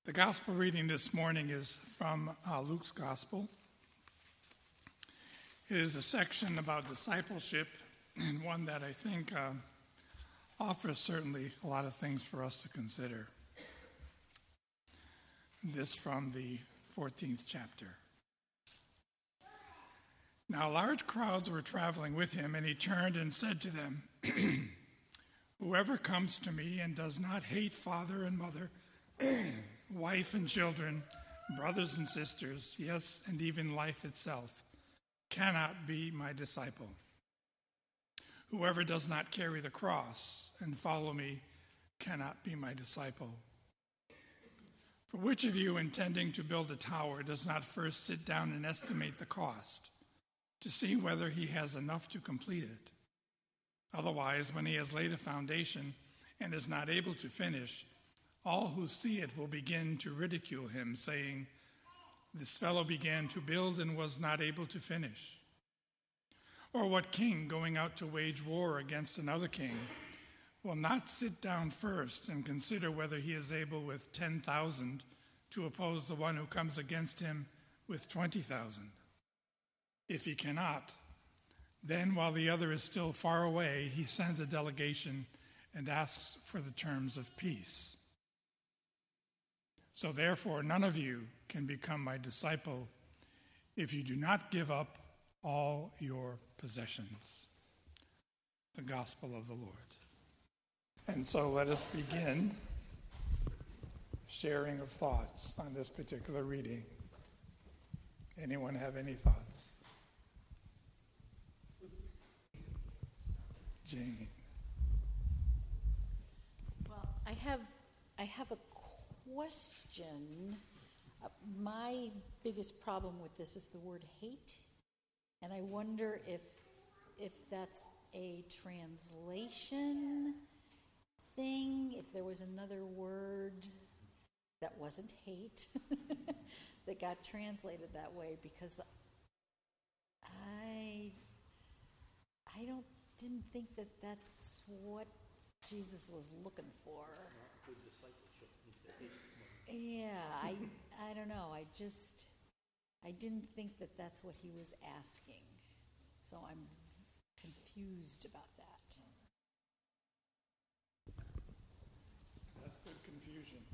The gospel reading this morning is from Luke's gospel. It is a section about discipleship, and one that I think offers certainly a lot of things for us to consider. This from the 14th chapter. Now large crowds were traveling with him, and he turned and said to them, "Whoever comes to me and does not hate father and mother, wife and children, brothers and sisters, yes, and even life itself, cannot be my disciple. Whoever does not carry the cross and follow me cannot be my disciple. For which of you, intending to build a tower, does not first sit down and estimate the cost, to see whether he has enough to complete it? Otherwise, when he has laid a foundation and is not able to finish, all who see it will begin to ridicule him, saying, 'This fellow began to build and was not able to finish.' Or what king, going out to wage war against another king, will not sit down first and consider whether he is able with 10,000 to oppose the one who comes against him with 20,000? If he cannot, then while the other is still far away, he sends a delegation and asks for the terms of peace. So therefore, none of you can become my disciple if you do not give up all your possessions." The gospel of the Lord. And so let us begin sharing of thoughts on this particular reading. Anyone have any thoughts? Jane. Well, I have a question. My biggest problem with this is the word hate, and I wonder if that's a translation thing, if there was another word that wasn't hate that got translated that way, because I didn't think that that's what Jesus was looking for. Yeah, I don't know. I didn't think that that's what he was asking. So I'm confused about that. That's good confusion.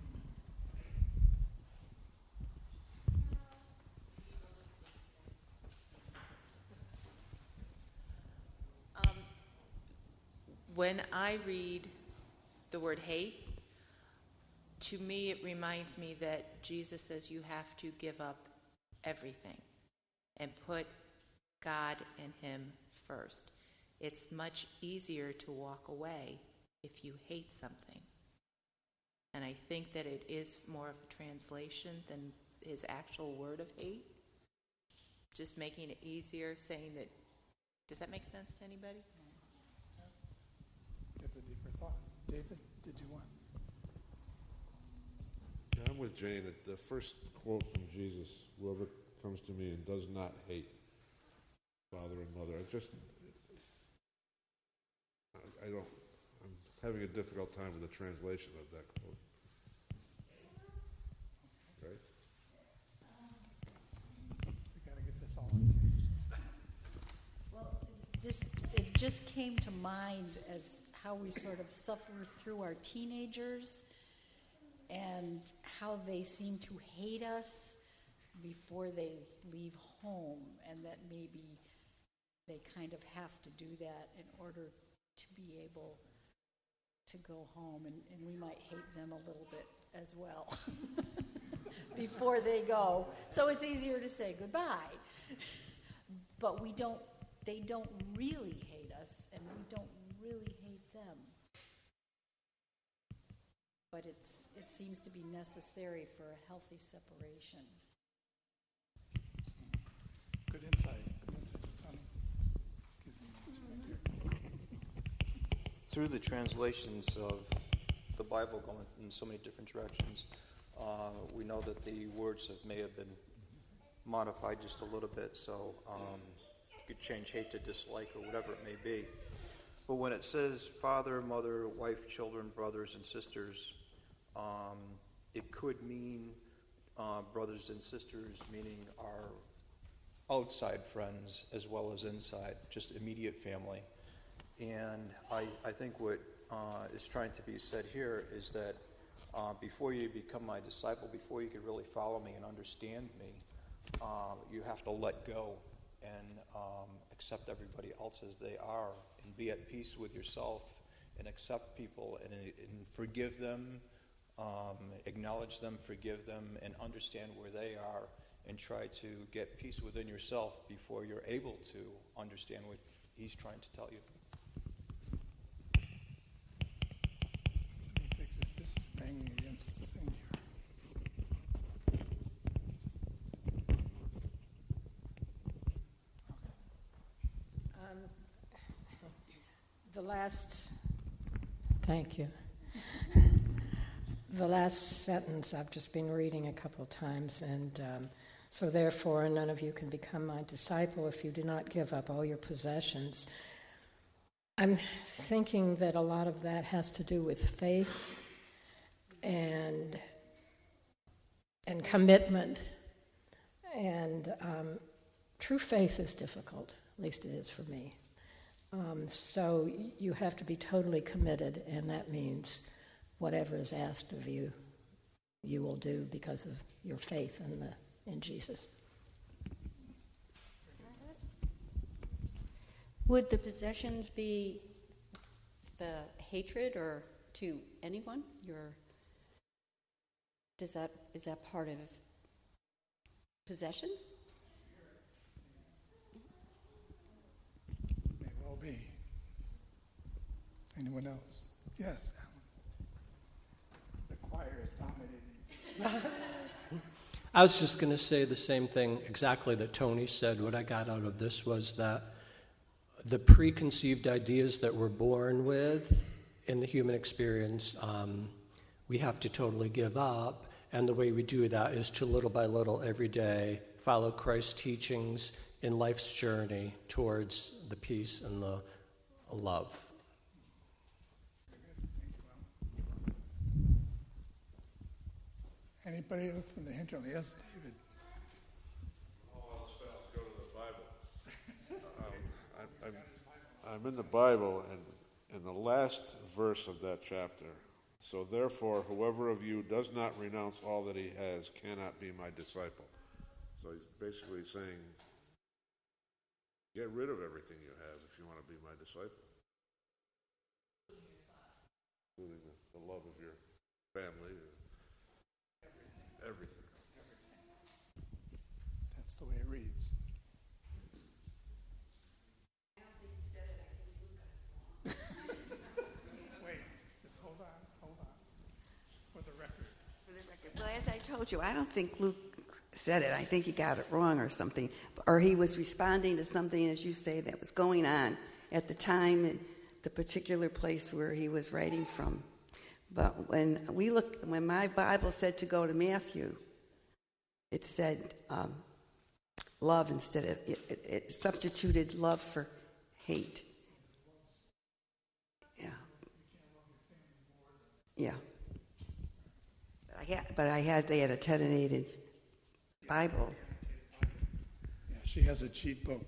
When I read the word hate, to me it reminds me that Jesus says you have to give up everything and put God and him first. It's much easier to walk away if you hate something. And I think that it is more of a translation than his actual word of hate. Just making it easier, saying that. Does that make sense to anybody? It's a deeper thought. David, did you want? Yeah, I'm with Jane. The first quote from Jesus, "Whoever comes to me and does not hate father and mother," I'm having a difficult time with the translation of that quote. Right? We got to get this all into. Well, it just came to mind as how we sort of suffer through our teenagers and how they seem to hate us before they leave home, and that maybe they kind of have to do that in order to be able to go home, and we might hate them a little bit as well before they go. So it's easier to say goodbye. But they don't really hate us, and we don't really hate them. But it seems to be necessary for a healthy separation. Good insight. Tommy. Excuse me. Right here. Through the translations of the Bible going in so many different directions, we know that the words may have been modified just a little bit, so you could change hate to dislike or whatever it may be. But when it says father, mother, wife, children, brothers, and sisters, it could could mean brothers and sisters, meaning our outside friends as well as inside, just immediate family. And I think what is trying to be said here is that before you become my disciple, before you can really follow me and understand me, you have to let go and accept everybody else as they are and be at peace with yourself and accept people and forgive them, acknowledge them, forgive them, and understand where they are and try to get peace within yourself before you're able to understand what he's trying to tell you. Let me fix this. This is banging against the thing here. Thank you. The last sentence I've just been reading a couple of times, and so therefore none of you can become my disciple if you do not give up all your possessions. I'm thinking that a lot of that has to do with faith and commitment. And true faith is difficult, at least it is for me. So you have to be totally committed, and that means whatever is asked of you, you will do because of your faith in Jesus. Would the possessions be the hatred or to anyone? Is that part of possessions? May well be. Anyone else? Yes, Alan. The choir is dominating. I was just going to say the same thing exactly that Tony said. What I got out of this was that the preconceived ideas that we're born with in the human experience, we have to totally give up. And the way we do that is to little by little every day follow Christ's teachings in life's journey towards the peace and the love. Anybody else from the hinterland? Yes, David. All else fails, go to the Bible. I'm in the Bible, and in the last verse of that chapter, so therefore, whoever of you does not renounce all that he has cannot be my disciple. So he's basically saying, get rid of everything you have if you want to be my disciple. Including the love of your family. Everything. That's the way it reads. I don't think he said it. I think Luke got it wrong. Wait, just hold on. For the record. Well, as I told you, I don't think Luke said it. I think he got it wrong or something. Or he was responding to something, as you say, that was going on at the time in the particular place where he was writing from. But when my Bible said to go to Matthew, it said love instead of, it substituted love for hate. Yeah. They had a tetannated Bible. Yeah, she has a cheat book.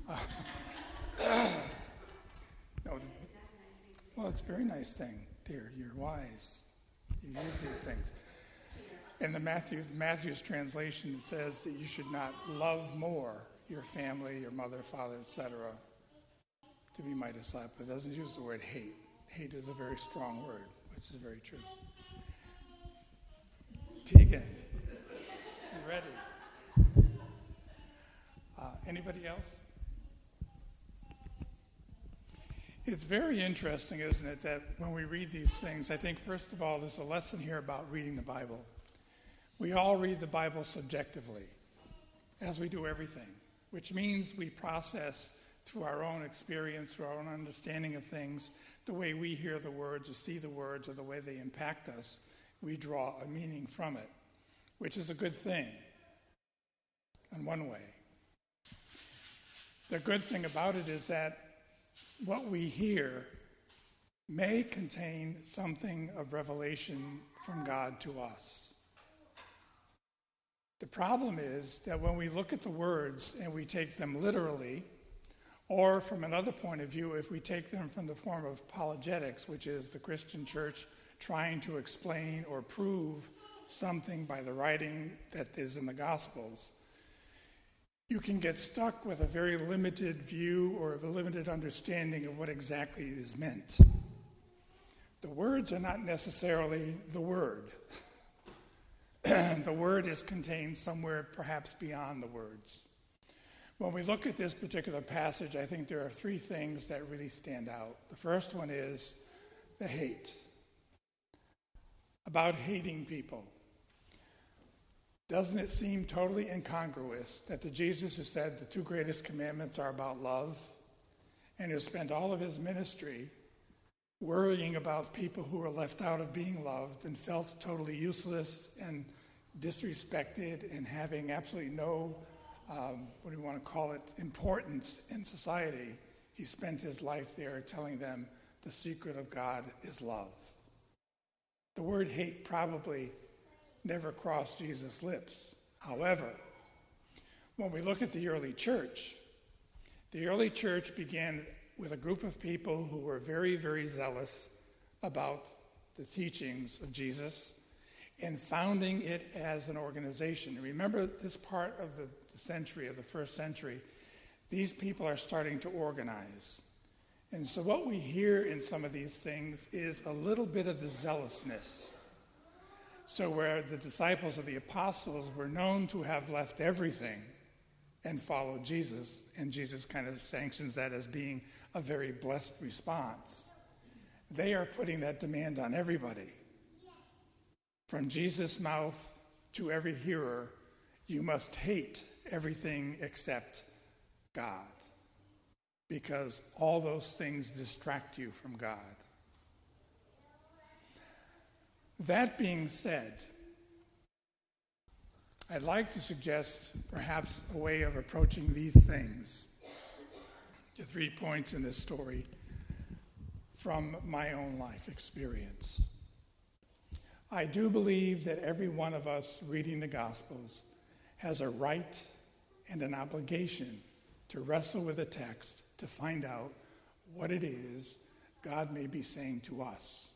No, well, it's a very nice thing, dear. You're wise. You use these things. In the Matthew's translation, it says that you should not love more your family, your mother, father, etc., to be my disciple. It doesn't use the word hate. Hate is a very strong word, which is very true. Tegan, you ready? Anybody else? It's very interesting, isn't it, that when we read these things, I think, first of all, there's a lesson here about reading the Bible. We all read the Bible subjectively, as we do everything, which means we process through our own experience, through our own understanding of things, the way we hear the words or see the words or the way they impact us. We draw a meaning from it, which is a good thing in one way. The good thing about it is that what we hear may contain something of revelation from God to us. The problem is that when we look at the words and we take them literally, or from another point of view, if we take them from the form of apologetics, which is the Christian church trying to explain or prove something by the writing that is in the Gospels, you can get stuck with a very limited view or a limited understanding of what exactly is meant. The words are not necessarily the word. The word is contained somewhere perhaps beyond the words. When we look at this particular passage, I think there are three things that really stand out. The first one is the hate. About hating people. Doesn't it seem totally incongruous that the Jesus who said the two greatest commandments are about love, and who spent all of his ministry worrying about people who were left out of being loved and felt totally useless and disrespected and having absolutely no, importance in society, he spent his life there telling them the secret of God is love. The word hate probably never crossed Jesus' lips. However, when we look at the early church began with a group of people who were very, very zealous about the teachings of Jesus and founding it as an organization. Remember this part of the century, of the first century, these people are starting to organize. And so what we hear in some of these things is a little bit of the zealousness. So where the disciples of the apostles were known to have left everything and followed Jesus, and Jesus kind of sanctions that as being a very blessed response, they are putting that demand on everybody. From Jesus' mouth to every hearer, you must hate everything except God, because all those things distract you from God. That being said, I'd like to suggest perhaps a way of approaching these things, the 3 points in this story, from my own life experience. I do believe that every one of us reading the Gospels has a right and an obligation to wrestle with a text to find out what it is God may be saying to us.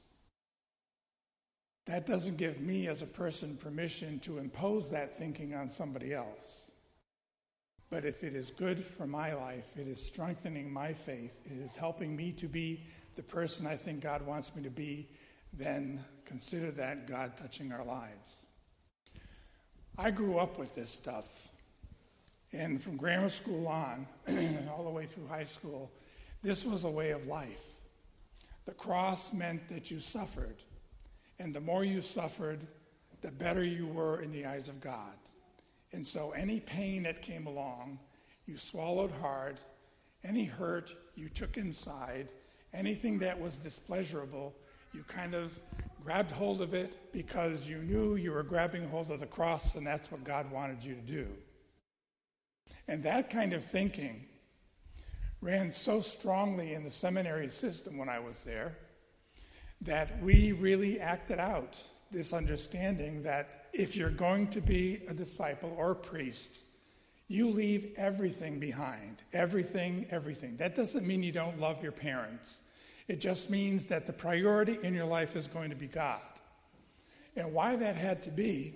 That doesn't give me as a person permission to impose that thinking on somebody else. But if it is good for my life, it is strengthening my faith, it is helping me to be the person I think God wants me to be, then consider that God touching our lives. I grew up with this stuff. And from grammar school on, all the way through high school, this was a way of life. The cross meant that you suffered. And the more you suffered, the better you were in the eyes of God. And so any pain that came along, you swallowed hard. Any hurt, you took inside. Anything that was displeasurable, you kind of grabbed hold of it because you knew you were grabbing hold of the cross, and that's what God wanted you to do. And that kind of thinking ran so strongly in the seminary system when I was there that we really acted out this understanding that if you're going to be a disciple or a priest, you leave everything behind. Everything. That doesn't mean you don't love your parents. It just means that the priority in your life is going to be God. And why that had to be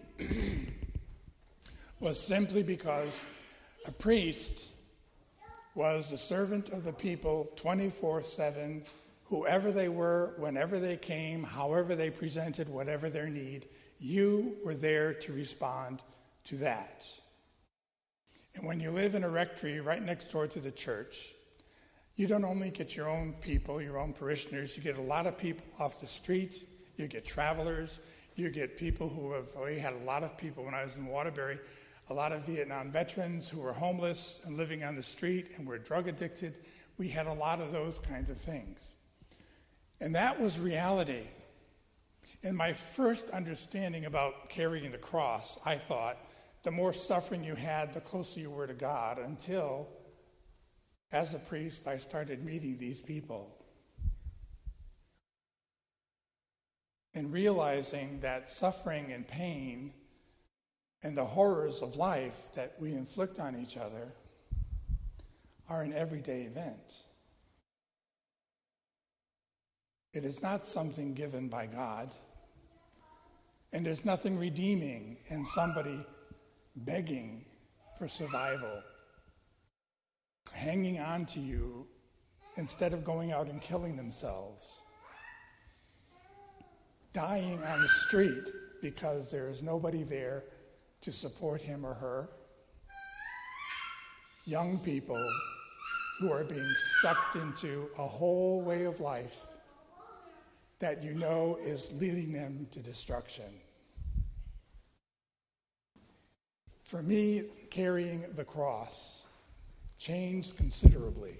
was simply because a priest was the servant of the people 24/7, whoever they were, whenever they came, however they presented, whatever their need, you were there to respond to that. And when you live in a rectory right next door to the church, you don't only get your own people, your own parishioners, you get a lot of people off the street, you get travelers, you get people who have, we had a lot of people when I was in Waterbury, a lot of Vietnam veterans who were homeless and living on the street and were drug addicted. We had a lot of those kinds of things. And that was reality. In my first understanding about carrying the cross, I thought the more suffering you had, the closer you were to God, until, as a priest, I started meeting these people and realizing that suffering and pain And the horrors of life that we inflict on each other are an everyday event. It is not something given by God. And there's nothing redeeming in somebody begging for survival, hanging on to you instead of going out and killing themselves, dying on the street because there is nobody there to support him or her, young people who are being sucked into a whole way of life that you know is leading them to destruction. For me, carrying the cross changed considerably.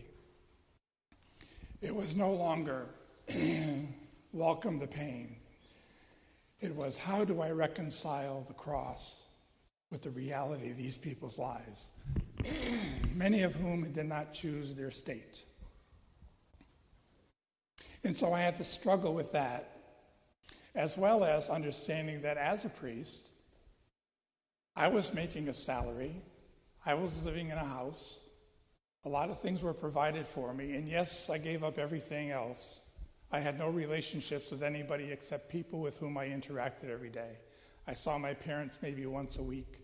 It was no longer welcome the pain. It was, how do I reconcile the cross with the reality of these people's lives, many of whom did not choose their state. And so I had to struggle with that, as well as understanding that as a priest, I was making a salary, I was living in a house, a lot of things were provided for me, and yes, I gave up everything else. I had no relationships with anybody except people with whom I interacted every day. I saw my parents maybe once a week.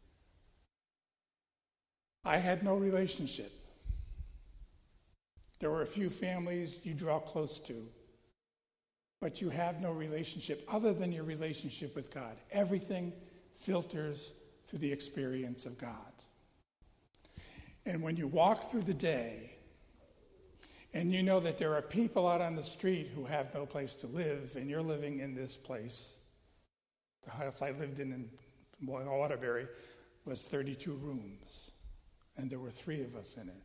I had no relationship. There were a few families you draw close to, but you have no relationship other than your relationship with God. Everything filters through the experience of God. And when you walk through the day and you know that there are people out on the street who have no place to live, and you're living in this place, the house I lived in Waterbury was 32 rooms, and there were 3 of us in it.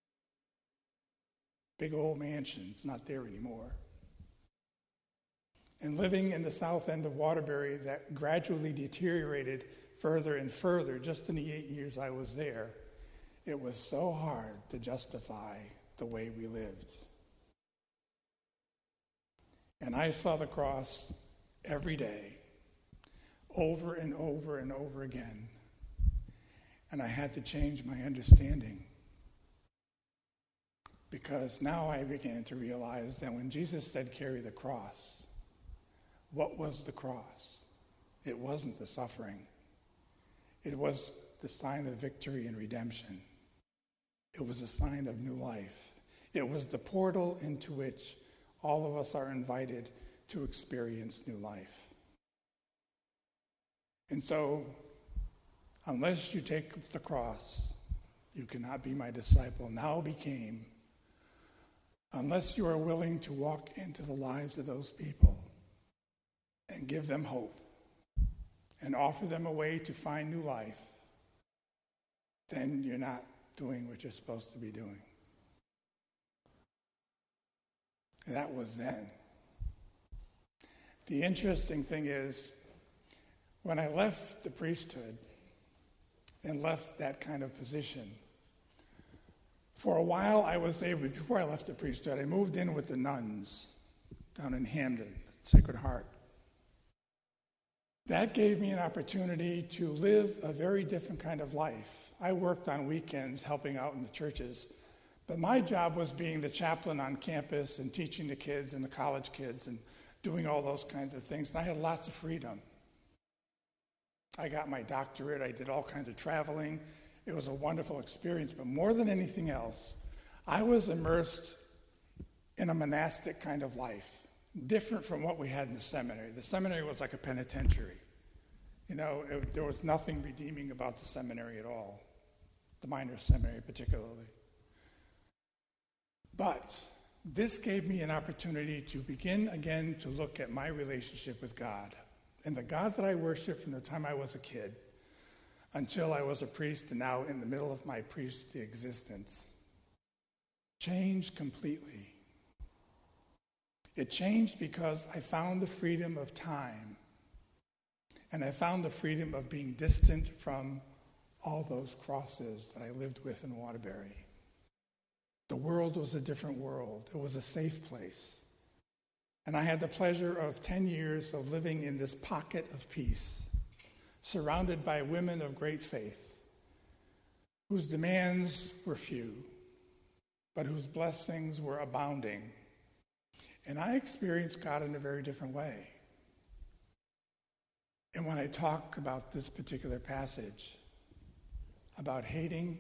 Big old mansion, it's not there anymore. And living in the south end of Waterbury that gradually deteriorated further and further just in the 8 years I was there, it was so hard to justify the way we lived. And I saw the cross every day, over and over and over again. And I had to change my understanding. Because now I began to realize that when Jesus said, carry the cross, what was the cross? It wasn't the suffering. It was the sign of victory and redemption. It was a sign of new life. It was the portal into which all of us are invited to experience new life. And so, unless you take the cross, you cannot be my disciple. Now became, unless you are willing to walk into the lives of those people and give them hope and offer them a way to find new life, then you're not doing what you're supposed to be doing. And that was then. The interesting thing is, when I left the priesthood and left that kind of position, for a while I was able, before I left the priesthood, I moved in with the nuns down in Hamden, Sacred Heart. That gave me an opportunity to live a very different kind of life. I worked on weekends helping out in the churches, but my job was being the chaplain on campus and teaching the kids and the college kids and doing all those kinds of things. And I had lots of freedom. I got my doctorate. I did all kinds of traveling. It was a wonderful experience. But more than anything else, I was immersed in a monastic kind of life, different from what we had in the seminary. The seminary was like a penitentiary. You know, there was nothing redeeming about the seminary at all, the minor seminary particularly. But this gave me an opportunity to begin again to look at my relationship with God. And the God that I worshiped from the time I was a kid until I was a priest and now in the middle of my priestly existence changed completely. It changed because I found the freedom of time, and I found the freedom of being distant from all those crosses that I lived with in Waterbury. The world was a different world. It was a safe place. And I had the pleasure of 10 years of living in this pocket of peace, surrounded by women of great faith, whose demands were few, but whose blessings were abounding. And I experienced God in a very different way. And when I talk about this particular passage, about hating,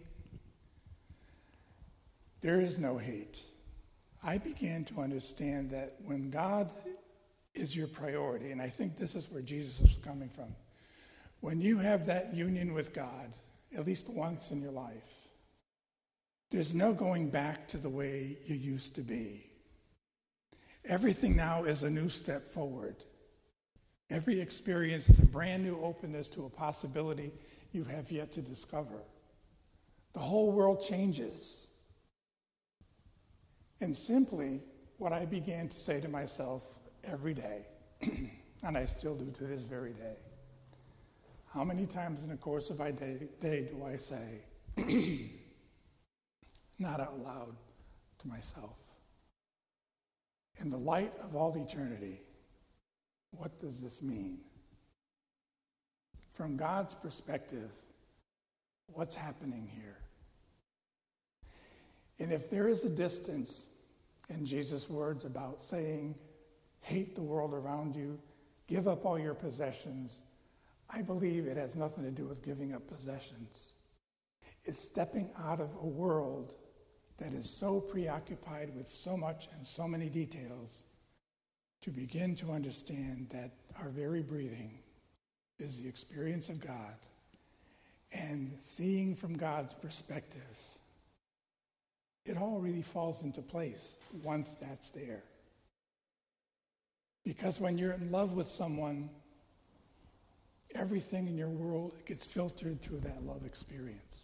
there is no hate. I began to understand that when God is your priority, and I think this is where Jesus was coming from, when you have that union with God, at least once in your life, there's no going back to the way you used to be. Everything now is a new step forward. Every experience is a brand new openness to a possibility you have yet to discover. The whole world changes. And simply, what I began to say to myself every day, and I still do to this very day, how many times in the course of my day do I say, not out loud, to myself, in the light of all eternity, what does this mean? From God's perspective, what's happening here? And if there is a distance in Jesus' words about saying, hate the world around you, give up all your possessions, I believe it has nothing to do with giving up possessions. It's stepping out of a world that is so preoccupied with so much and so many details to begin to understand that our very breathing is the experience of God, and seeing from God's perspective, it all really falls into place once that's there. Because when you're in love with someone, everything in your world gets filtered through that love experience.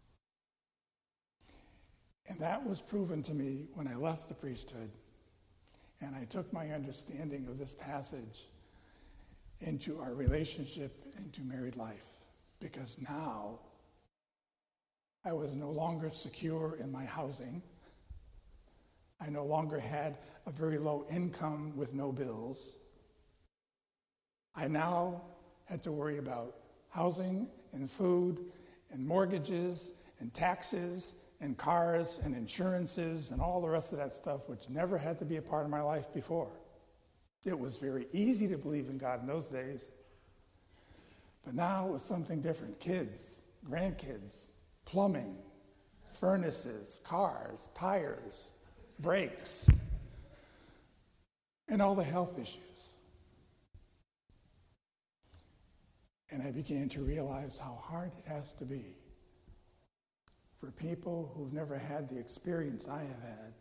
And that was proven to me when I left the priesthood and I took my understanding of this passage into our relationship, into married life. Because now I was no longer secure in my housing. I no longer had a very low income with no bills. I now had to worry about housing and food and mortgages and taxes and cars and insurances and all the rest of that stuff, which never had to be a part of my life before. It was very easy to believe in God in those days. But now it was something different. Kids, grandkids, plumbing, furnaces, cars, tires, brakes, and all the health issues. And I began to realize how hard it has to be for people who've never had the experience I have had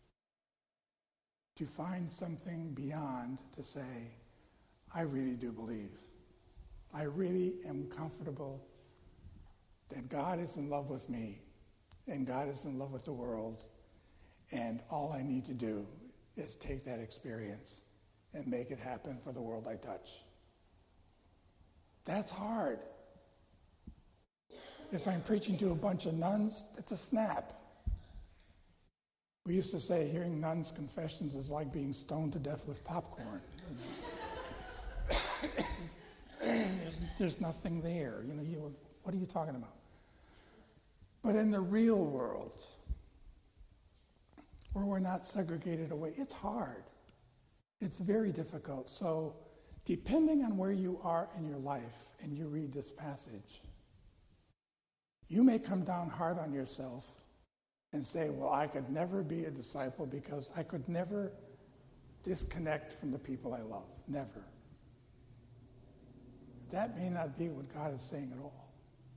to find something beyond to say, I really do believe. I really am comfortable that God is in love with me and God is in love with the world, and all I need to do is take that experience and make it happen for the world I touch. That's hard. If I'm preaching to a bunch of nuns, it's a snap. We used to say hearing nuns' confessions is like being stoned to death with popcorn. There's nothing there. What are you talking about? But in the real world, where we're not segregated away, it's hard. It's very difficult. So depending on where you are in your life and you read this passage, you may come down hard on yourself and say, well, I could never be a disciple because I could never disconnect from the people I love. Never. That may not be what God is saying at all.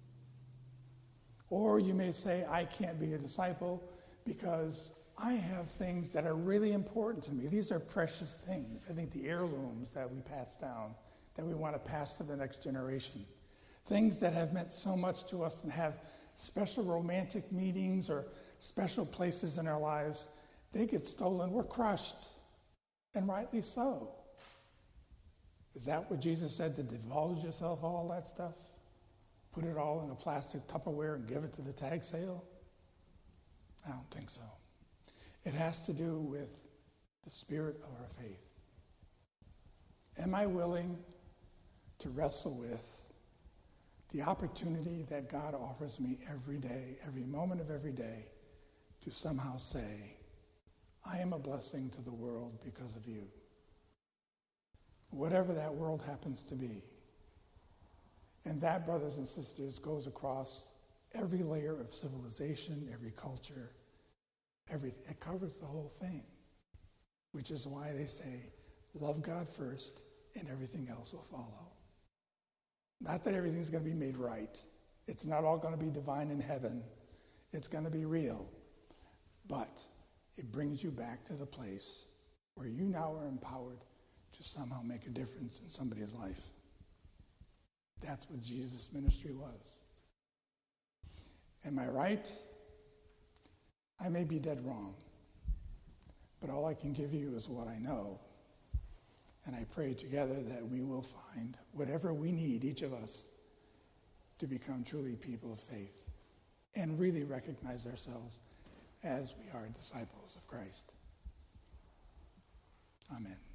Or you may say, I can't be a disciple because I have things that are really important to me. These are precious things. I think the heirlooms that we pass down, that we want to pass to the next generation. Things that have meant so much to us and have special romantic meetings or special places in our lives, they get stolen. We're crushed, and rightly so. Is that what Jesus said, to divulge yourself all that stuff? Put it all in a plastic Tupperware and give it to the tag sale? I don't think so. It has to do with the spirit of our faith. Am I willing to wrestle with the opportunity that God offers me every day, every moment of every day, to somehow say, I am a blessing to the world because of you. Whatever that world happens to be. And that, brothers and sisters, goes across every layer of civilization, every culture, everything. It covers the whole thing, which is why they say, love God first and everything else will follow. Not that everything's going to be made right. It's not all going to be divine in heaven. It's going to be real. But it brings you back to the place where you now are empowered to somehow make a difference in somebody's life. That's what Jesus' ministry was. Am I right? I may be dead wrong. But all I can give you is what I know. And I pray together that we will find whatever we need, each of us, to become truly people of faith and really recognize ourselves as we are disciples of Christ. Amen.